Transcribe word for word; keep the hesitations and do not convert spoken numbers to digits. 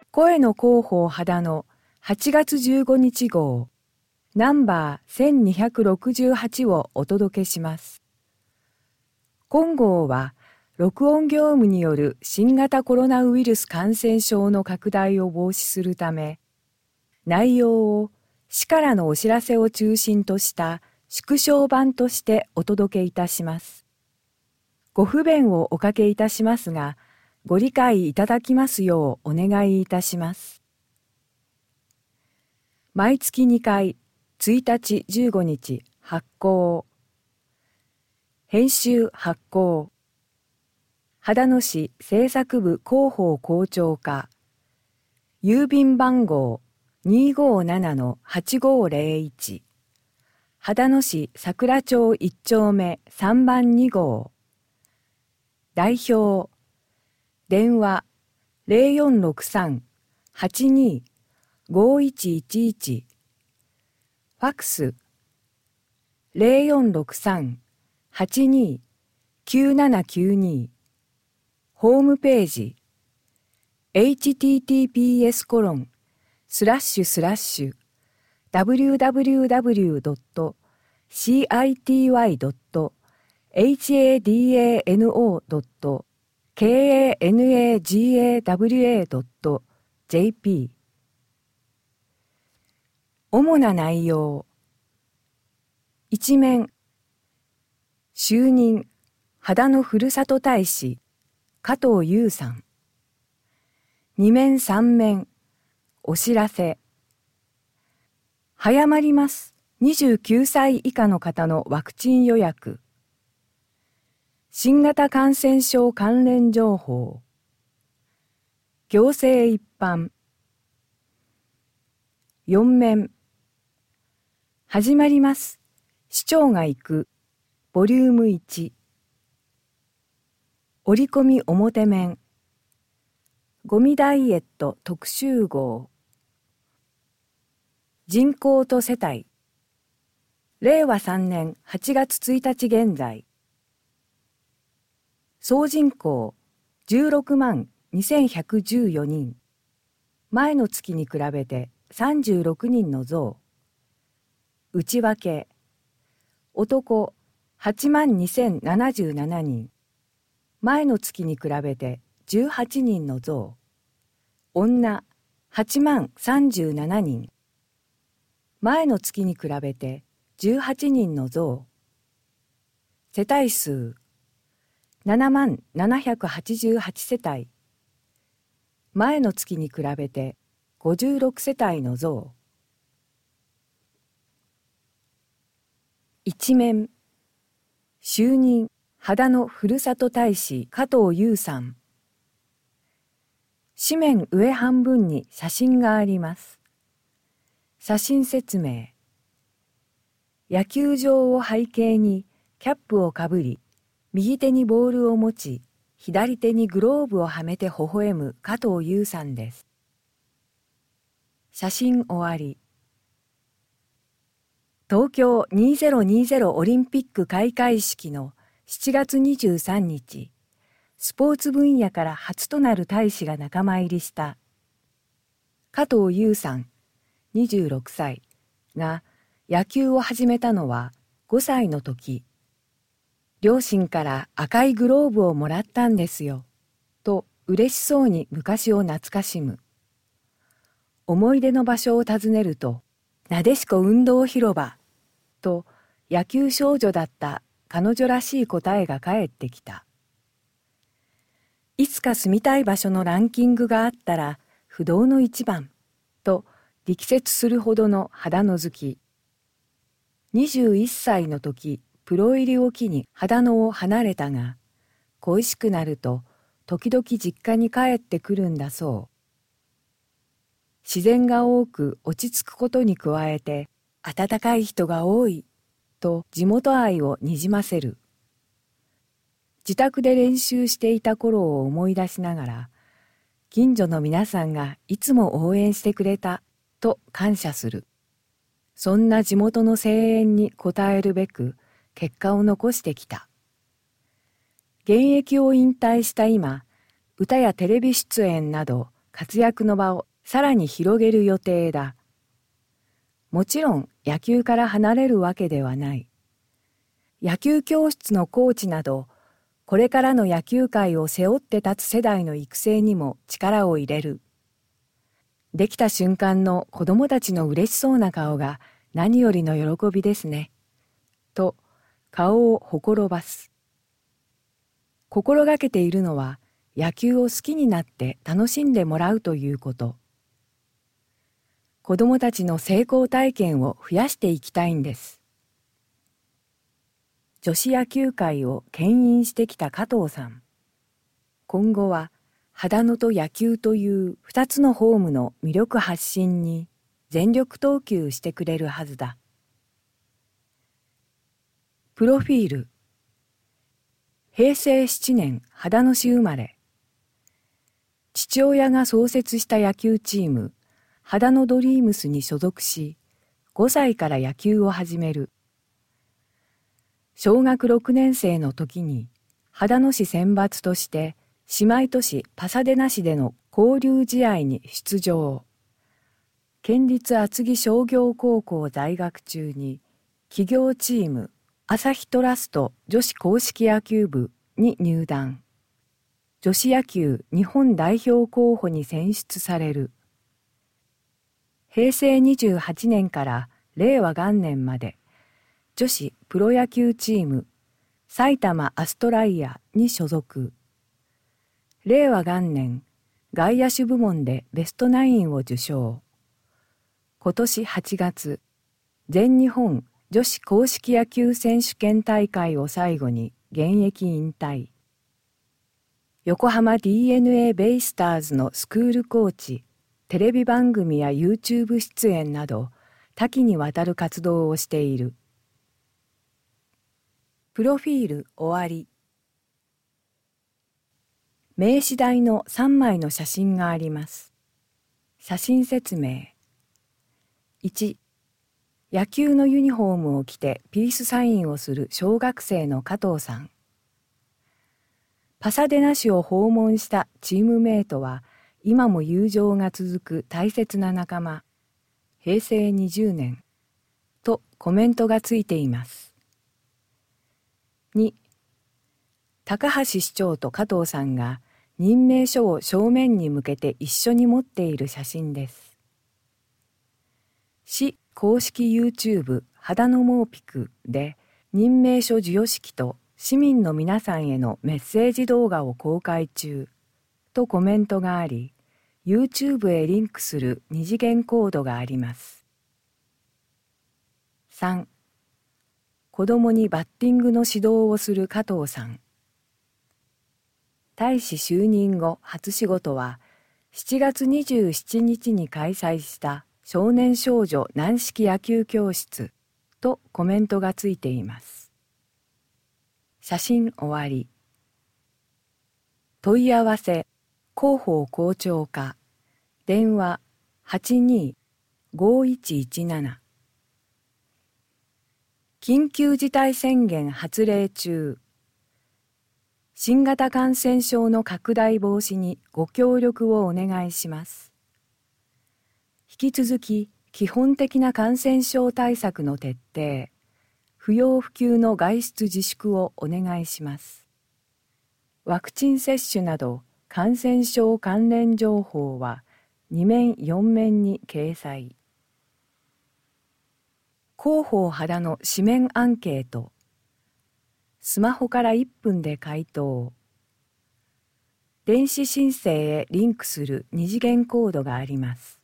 声の広報肌のはちがつじゅうごにち号、ナンバーせんにひゃくろくじゅうはちをお届けします。今号は、録音業務による新型コロナウイルス感染症の拡大を防止するため、内容を市からのお知らせを中心とした縮小版としてお届けいたします。ご不便をおかけいたしますが、ご理解いただきますようお願いいたします。毎月にかい、ついたちじゅうごにち発行。編集発行。秦野市政策部広報校長課。郵便番号 にーごーななのはちごーぜろいち。秦野市桜町いっちょうめさんばんに号。代表。電話 ゼロよんろくさん はちにー ごいちいちいち。ファックス ゼロよんろくさん はちにー きゅうななきゅうに。ホームページ エイチティーティーピーエスコロンスラッシュスラッシュダブリューダブリューダブリュードットシーアイティーワイドットエイチエーディーエーエヌオードットケーエーエヌエージーエーダブリューエードットジェーピー。 主な内容。一面、就任秦野ふるさと大使加藤優さん。二面三面、お知らせ。早まります。にじゅうきゅうさい以下の方のワクチン予約。新型感染症関連情報。行政一般。四面。始まります。市長が行く。ボリュームいち。折り込み表面。ゴミダイエット特集号。人口と世帯。れいわさんねんはちがつついたち現在。総人口じゅうろくまんにせんひゃくじゅうよにん。前の月に比べてさんじゅうろくにんの増。内訳。男はちまんにせんななじゅうななにん。前の月に比べてじゅうはちにんの増。女はちまんさんじゅうななにん。前の月に比べてじゅうはちにんの増。世帯数ななまんななひゃくはちじゅうはちせたい。前の月に比べてごじゅうろくせたいの増。一面、就任秦野ふるさと大使加藤優さん。紙面上半分に写真があります。写真説明。野球場を背景にキャップをかぶり、右手にボールを持ち、左手にグローブをはめて微笑む加藤優さんです。写真終わり。東京にせんにじゅうオリンピック開会式のしちがつにじゅうさんにち、スポーツ分野から初となる大使が仲間入りした加藤優さんにじゅうろくさいが野球を始めたのはごさいの時。両親から赤いグローブをもらったんですよ、と嬉しそうに昔を懐かしむ。思い出の場所を訪ねると、なでしこ運動広場、と野球少女だった彼女らしい答えが返ってきた。いつか住みたい場所のランキングがあったら不動の一番と力説するほどの秦野好き。にじゅういっさいの時、プロ入りを機に秦野を離れたが、恋しくなると時々実家に帰ってくるんだそう。自然が多く落ち着くことに加えて、温かい人が多いと地元愛をにじませる。自宅で練習していた頃を思い出しながら、近所の皆さんがいつも応援してくれたと感謝する。そんな地元の声援に応えるべく結果を残してきた。現役を引退した今、歌やテレビ出演など活躍の場をさらに広げる予定だ。もちろん野球から離れるわけではない。野球教室のコーチなど、これからの野球界を背負って立つ世代の育成にも力を入れる。できた瞬間の子供たちの嬉しそうな顔が何よりの喜びですね。と、顔をほころばす。心がけているのは、野球を好きになって楽しんでもらうということ。子供たちの成功体験を増やしていきたいんです。女子野球界を牽引してきた加藤さん。今後は、秦野と野球という二つのホームの魅力発信に全力投球してくれるはずだ。プロフィール。へいせいしちねん秦野市生まれ。父親が創設した野球チーム、秦野ドリームスに所属し、ごさいから野球を始める。小学ろくねんせいの時に、秦野市選抜として、姉妹都市パサデナ市での交流試合に出場。県立厚木商業高校在学中に、企業チーム、朝日トラスト女子硬式野球部に入団。女子野球日本代表候補に選出される。へいせいにじゅうはちねんかられいわ元年まで、女子プロ野球チーム埼玉アストライアに所属。れいわ元年、外野手部門でベストナインを受賞。今年はちがつ、全日本女子硬式野球選手権大会を最後に現役引退。横浜 ディーエヌエー ベイスターズのスクールコーチ、テレビ番組や YouTube 出演など多岐にわたる活動をしている。プロフィール終わり。名刺台のさんまいの写真があります。写真説明。いち、野球のユニフォームを着てピースサインをする小学生の加藤さん。パサデナ市を訪問したチームメイトは今も友情が続く大切な仲間。へいせいにじゅうねんとコメントがついています。に、高橋市長と加藤さんが任命書を正面に向けて一緒に持っている写真です。市公式 YouTube 秦野モーピクで任命書授与式と市民の皆さんへのメッセージ動画を公開中とコメントがあり、YouTube へリンクする二次元コードがあります。さん、子供にバッティングの指導をする加藤さん。大使就任後初仕事はしちがつにじゅうしちにちに開催した少年少女軟式野球教室とコメントがついています。写真終わり。問い合わせ広報校長課電話 はちにーごいちいちなな。緊急事態宣言発令中。新型感染症の拡大防止にご協力をお願いします。引き続き基本的な感染症対策の徹底、不要不急の外出自粛をお願いします。ワクチン接種など感染症関連情報はにめんよんめんに掲載。広報秦野紙面アンケート。スマホからいっぷんで回答。電子申請へリンクする二次元コードがあります。